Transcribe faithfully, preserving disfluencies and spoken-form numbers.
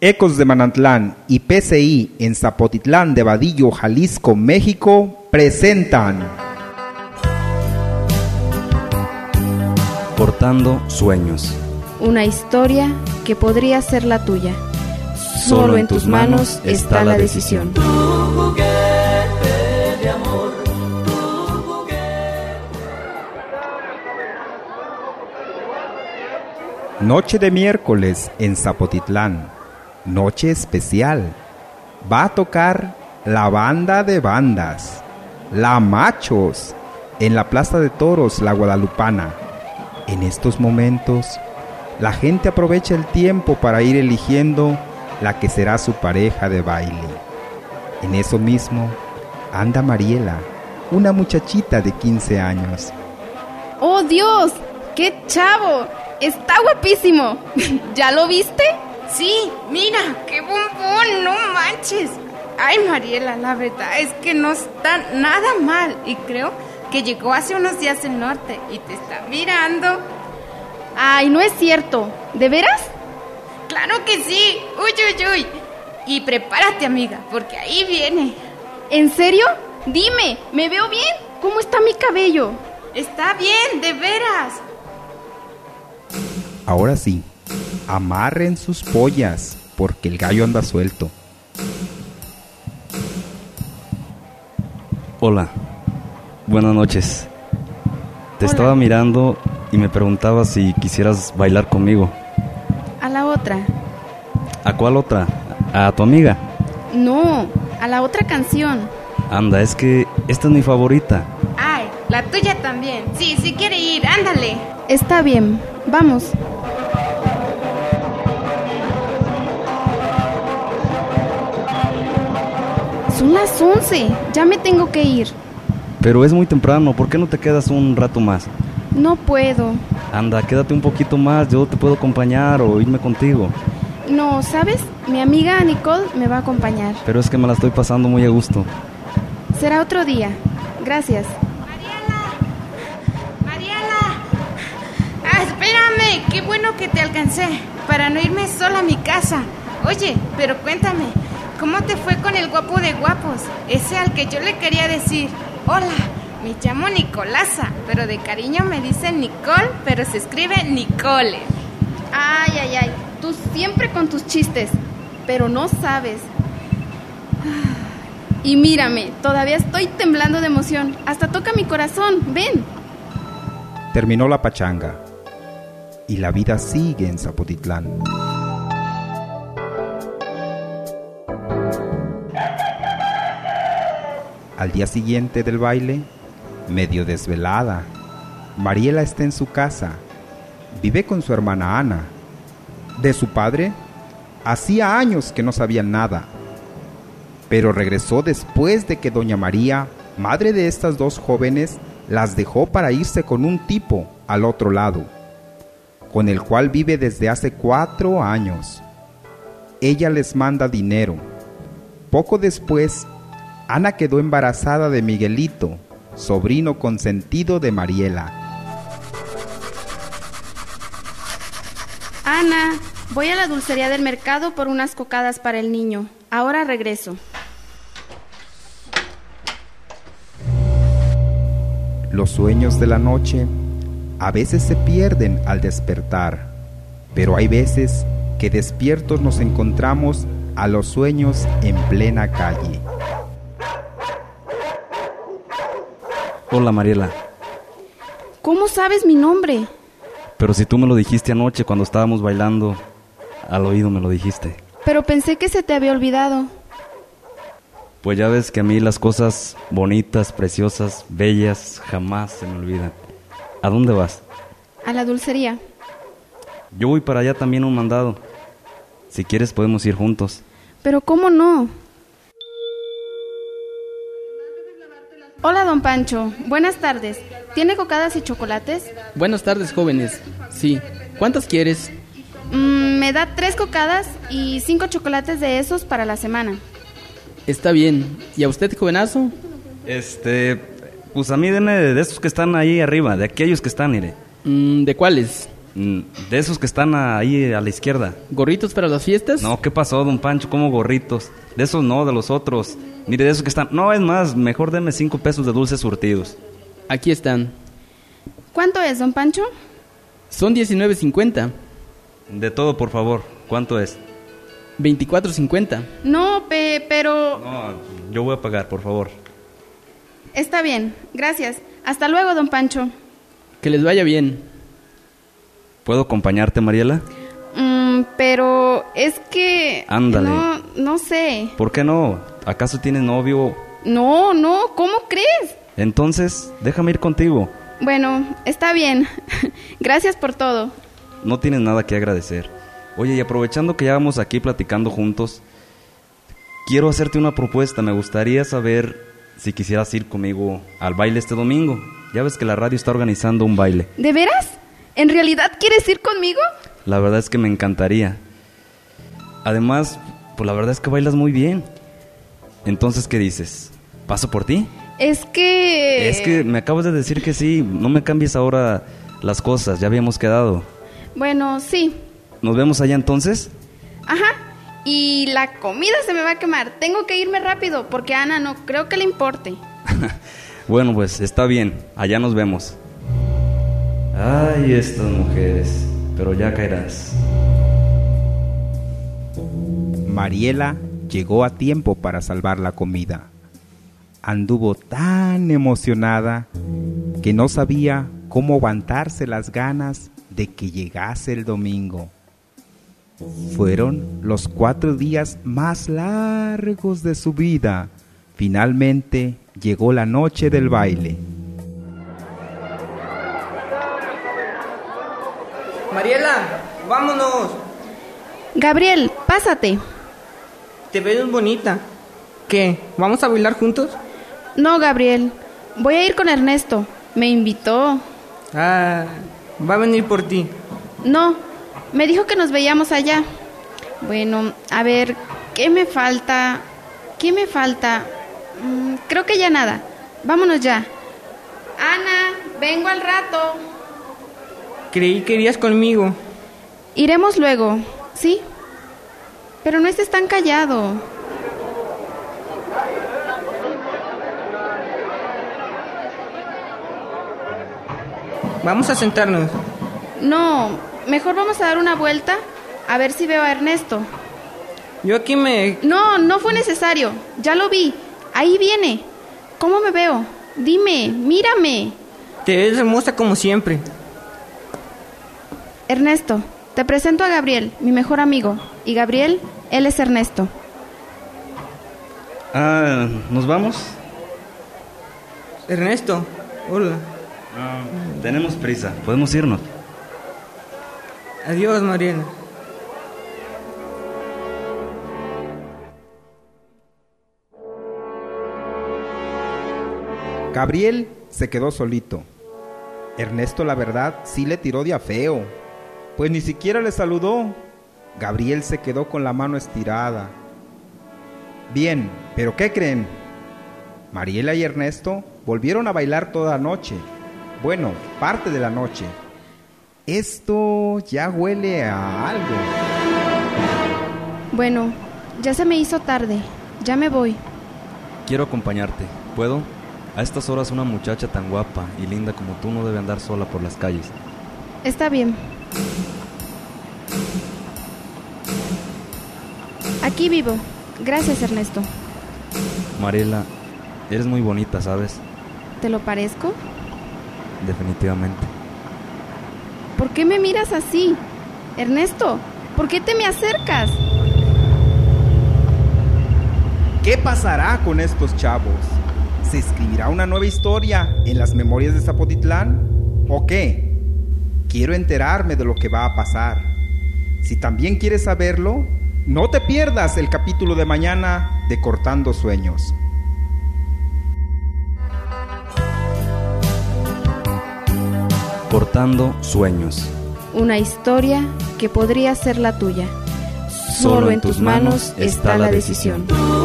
Ecos de Manantlán y P C I en Zapotitlán de Vadillo, Jalisco, México, presentan Cortando Sueños. Una historia que podría ser la tuya. Solo, Solo en tus manos está la decisión. Tu juguete de amor, tu juguete. Noche de miércoles en Zapotitlán. Noche especial. Va a tocar la banda de bandas, La Machos, en la Plaza de Toros, La Guadalupana. En estos momentos, la gente aprovecha el tiempo para ir eligiendo la que será su pareja de baile. En eso mismo anda Mariela, una muchachita de quince años. ¡Oh, Dios! ¡Qué chavo! ¡Está guapísimo! ¿Ya lo viste? Sí, mira, qué bombón, no manches. Ay, Mariela, la verdad es que no está nada mal. Y creo que llegó hace unos días del norte y te está mirando. Ay, no es cierto. ¿De veras? Claro que sí. Uy, uy, uy. Y prepárate, amiga, porque ahí viene. ¿En serio? Dime, ¿me veo bien? ¿Cómo está mi cabello? Está bien, de veras. Ahora sí, amarren sus pollas, porque el gallo anda suelto. Hola, buenas noches. Te Hola. Estaba mirando y me preguntaba si quisieras bailar conmigo. A la otra. ¿A cuál otra? ¿A tu amiga? No, a la otra canción. Anda, es que esta es mi favorita. Ay, la tuya también. Sí, sí quiere ir, ándale. Está bien, vamos. Son las once, ya me tengo que ir. Pero es muy temprano, ¿por qué no te quedas un rato más? No puedo. Anda, quédate un poquito más, yo te puedo acompañar o irme contigo. No, ¿sabes? Mi amiga Nicole me va a acompañar. Pero es que me la estoy pasando muy a gusto. Será otro día. Gracias. Mariela, Mariela. Ah, espérame, qué bueno que te alcancé para no irme sola a mi casa. Oye, pero cuéntame, ¿cómo te fue con el guapo de guapos? Ese al que yo le quería decir, hola, me llamo Nicolasa, pero de cariño me dicen Nicole, pero se escribe Nicole. Ay, ay, ay, tú siempre con tus chistes, pero no sabes. Y mírame, todavía estoy temblando de emoción, hasta toca mi corazón, ven. Terminó la pachanga y la vida sigue en Zapotitlán. Al día siguiente del baile, medio desvelada, Mariela está en su casa. Vive con su hermana Ana. De su padre, hacía años que no sabían nada. Pero regresó después de que doña María, madre de estas dos jóvenes, las dejó para irse con un tipo al otro lado, con el cual vive desde hace cuatro años. Ella les manda dinero. Poco después, Ana quedó embarazada de Miguelito, sobrino consentido de Mariela. Ana, voy a la dulcería del mercado por unas cocadas para el niño. Ahora regreso. Los sueños de la noche a veces se pierden al despertar, pero hay veces que despiertos nos encontramos a los sueños en plena calle. Hola, Mariela. ¿Cómo sabes mi nombre? Pero si tú me lo dijiste anoche cuando estábamos bailando, al oído me lo dijiste. Pero pensé que se te había olvidado. Pues ya ves que a mí las cosas bonitas, preciosas, bellas, jamás se me olvidan. ¿A dónde vas? A la dulcería. Yo voy para allá también un mandado. Si quieres podemos ir juntos. Pero ¿cómo no? Hola, don Pancho. Buenas tardes. ¿Tiene cocadas y chocolates? Buenas tardes, jóvenes. Sí. ¿Cuántas quieres? Mm, me da tres cocadas y cinco chocolates de esos para la semana. Está bien. ¿Y a usted, jovenazo? Este, pues a mí deme de esos que están ahí arriba, de aquellos que están, mire. Mm, ¿De cuáles? Mm, De esos que están ahí a la izquierda. ¿Gorritos para las fiestas? No, ¿qué pasó, don Pancho? ¿Cómo gorritos? De esos no, de los otros. Mire, de esos que están... No, es más, mejor deme cinco pesos de dulces surtidos. Aquí están. ¿Cuánto es, don Pancho? Son diecinueve cincuenta. De todo, por favor. ¿Cuánto es? veinticuatro cincuenta. No, pe, pero... No, yo voy a pagar, por favor. Está bien, gracias. Hasta luego, don Pancho. Que les vaya bien. ¿Puedo acompañarte, Mariela? Mm, pero es que... Ándale. No, no sé. ¿Por qué no? ¿Acaso tienes novio? No, no, ¿cómo crees? Entonces, déjame ir contigo. Bueno, está bien. Gracias por todo. No tienes nada que agradecer. Oye, y aprovechando que ya vamos aquí platicando juntos, quiero hacerte una propuesta. Me gustaría saber si quisieras ir conmigo al baile este domingo. Ya ves que la radio está organizando un baile. ¿De veras? ¿En realidad quieres ir conmigo? La verdad es que me encantaría. Además, pues la verdad es que bailas muy bien. Entonces, ¿qué dices? ¿Paso por ti? Es que... Es que me acabas de decir que sí. No me cambies ahora las cosas. Ya habíamos quedado. Bueno, sí. ¿Nos vemos allá entonces? Ajá. Y la comida se me va a quemar. Tengo que irme rápido porque a Ana no creo que le importe. Bueno, pues está bien. Allá nos vemos. Ay, estas mujeres. Pero ya caerás. Mariela llegó a tiempo para salvar la comida. Anduvo tan emocionada que no sabía cómo aguantarse las ganas de que llegase el domingo. Fueron los cuatro días más largos de su vida. Finalmente llegó la noche del baile. Mariela, vámonos. Gabriel, pásate. Te ves bonita. ¿Qué? ¿Vamos a bailar juntos? No, Gabriel. Voy a ir con Ernesto. Me invitó. Ah, va a venir por ti. No, me dijo que nos veíamos allá. Bueno, a ver, ¿qué me falta? ¿Qué me falta? Mm, creo que ya nada. Vámonos ya. Ana, vengo al rato. Creí que irías conmigo. Iremos luego, ¿sí? Pero no estés tan callado. Vamos a sentarnos. No, mejor vamos a dar una vuelta a ver si veo a Ernesto. Yo aquí me... No, no fue necesario. Ya lo vi. Ahí viene. ¿Cómo me veo? Dime, mírame. Te ves hermosa como siempre. Ernesto, te presento a Gabriel, mi mejor amigo. Y Gabriel, él es Ernesto. Ah, ¿nos vamos? Ernesto, hola. Ah, tenemos prisa. Podemos irnos. Adiós, Mariela. Gabriel se quedó solito. Ernesto, la verdad, sí le tiró de a feo, pues ni siquiera le saludó. Gabriel se quedó con la mano estirada. Bien, ¿pero qué creen? Mariela y Ernesto volvieron a bailar toda la noche. Bueno, parte de la noche. Esto ya huele a algo. Bueno, ya se me hizo tarde. Ya me voy. Quiero acompañarte. ¿Puedo? A estas horas una muchacha tan guapa y linda como tú no debe andar sola por las calles. Está bien. Aquí vivo. Gracias, Ernesto. Mariela, eres muy bonita, ¿sabes? ¿Te lo parezco? Definitivamente. ¿Por qué me miras así? Ernesto, ¿por qué te me acercas? ¿Qué pasará con estos chavos? ¿Se escribirá una nueva historia en las memorias de Zapotitlán? ¿O qué? Quiero enterarme de lo que va a pasar. Si también quieres saberlo, no te pierdas el capítulo de mañana de Cortando Sueños. Cortando Sueños. Una historia que podría ser la tuya. Solo en tus manos está la decisión.